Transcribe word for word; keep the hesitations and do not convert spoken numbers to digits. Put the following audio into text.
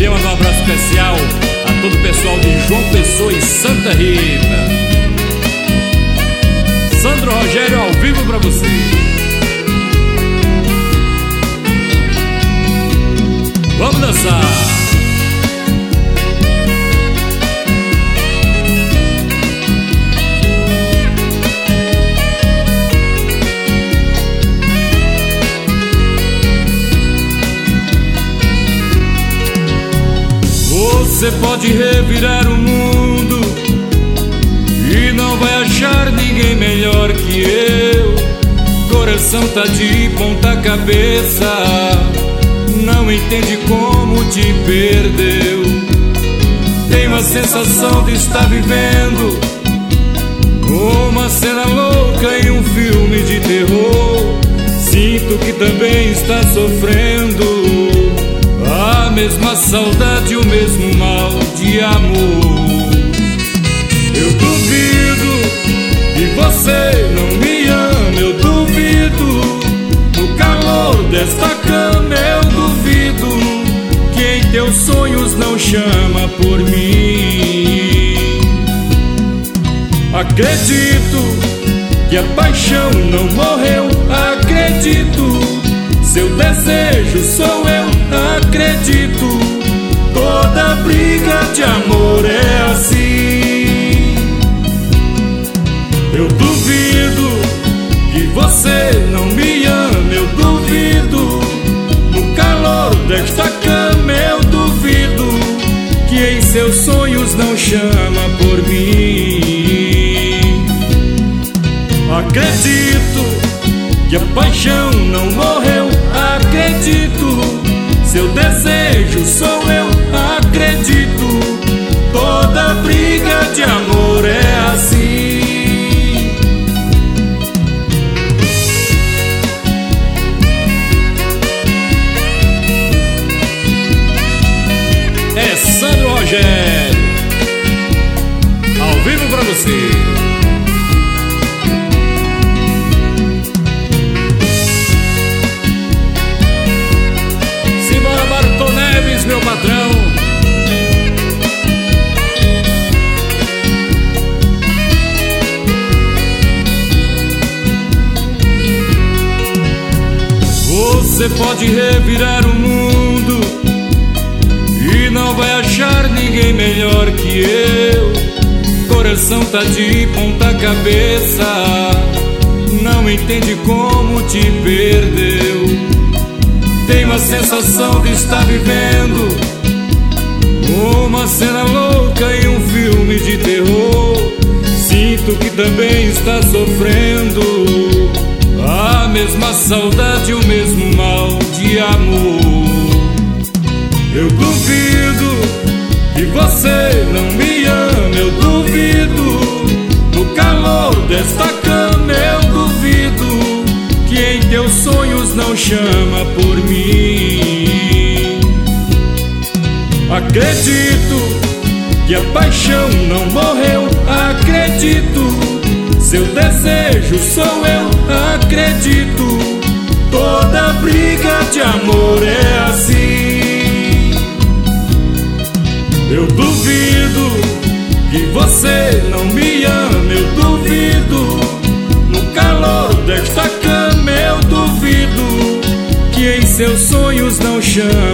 Queria mandar um abraço especial a todo o pessoal de João Pessoa e Santa Rita. Sandro Rogério ao vivo pra você. Vamos dançar. Você pode revirar o mundo e não vai achar ninguém melhor que eu. Coração tá de ponta cabeça, não entende como te perdeu. Tenho a sensação de estar vivendo uma cena louca em um filme de terror. Sinto que também está sofrendo a mesma saudade, o mesmo mal de amor. Eu duvido que você não me ama, eu duvido. No calor desta cama eu duvido que em teus sonhos não chama por mim. Acredito que a paixão não morreu, acredito. Seu desejo sou eu, acredito. Toda briga de amor é assim. Eu duvido que você não me ama, eu duvido. No calor desta cama eu duvido que em seus sonhos não chama por mim. Acredito que a paixão não morreu, acredito. Seu desejo sou eu, acredito. Toda briga de amor é assim. É Sandro Rogério ao vivo pra você. Meu patrão, você pode revirar o mundo e não vai achar ninguém melhor que eu. Coração tá de ponta cabeça, não entende como te perdeu. Tenho a sensação de estar vivendo uma cena louca em um filme de terror. Sinto que também está sofrendo a mesma saudade, o mesmo mal de amor. Eu duvido que você não me ama, eu duvido. No calor desta cama eu duvido que em teus sonhos não chama por mim. Acredito que a paixão não morreu, acredito. Seu desejo sou eu, acredito. Toda briga de amor é assim. Eu duvido que você não me ama, eu duvido. No calor desta cama eu duvido que em seus sonhos não chama